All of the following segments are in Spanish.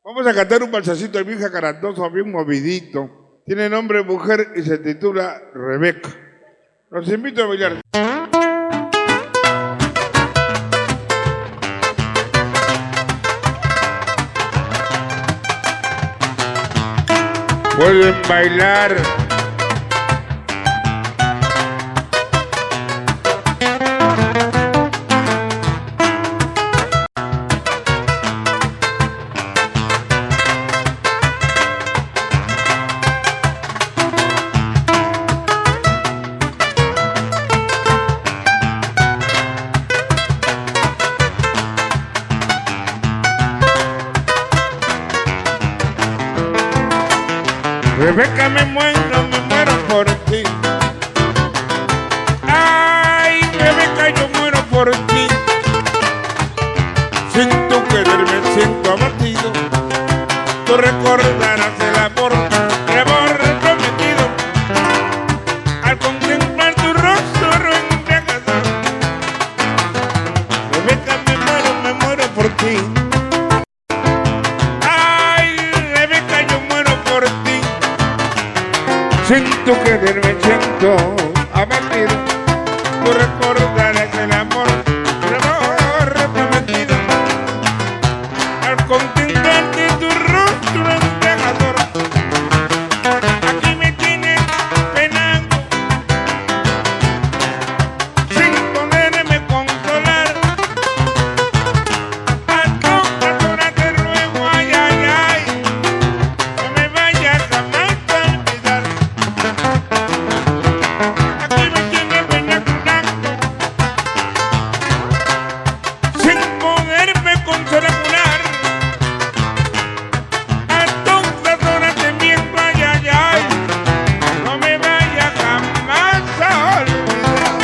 Vamos a cantar un balsacito de vieja carantoso, bien movidito. Tiene nombre de mujer y se titula Rebeca. Los invito a bailar. Pueden bailar. Rebeca, me muero por ti. Ay, Rebeca, yo muero por ti. Sin tu querer me siento abatido. Tú recordarás el amor prometido al contemplar tu rostro embriagador. Rebeca, me muero por ti. Sin tu querer me siento abatido. Tú recordarás el amor prometido al contemplarte tu rostro embriagador. Aquí me tienes penando sin poderme consolar. A todas horas te ruego, ay, ay, ay, no me vayas jamás a olvidar. Aquí me tienes penando sin poderme consolar. A todas horas te miento, ay, ay, ay, no me vayas jamás a olvidar.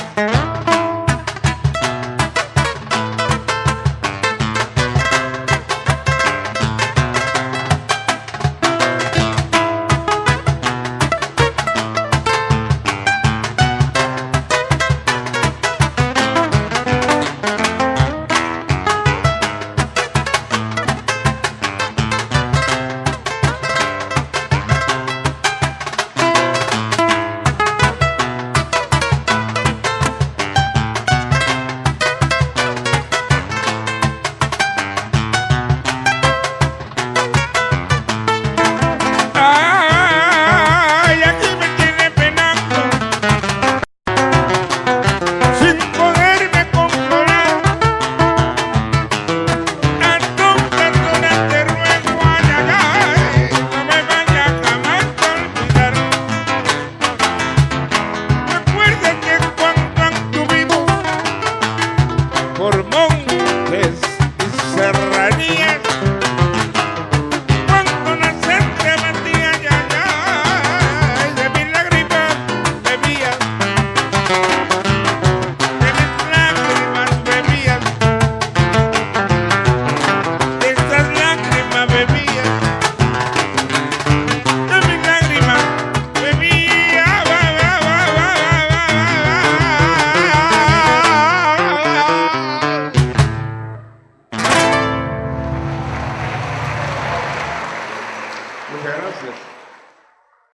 Ay, aquí me tiene penando sin poderme consolar. A todas horas te ruego, ay, ay, ay, no me vayas jamás a olvidar. Recuerda que cuando anduvimos por montes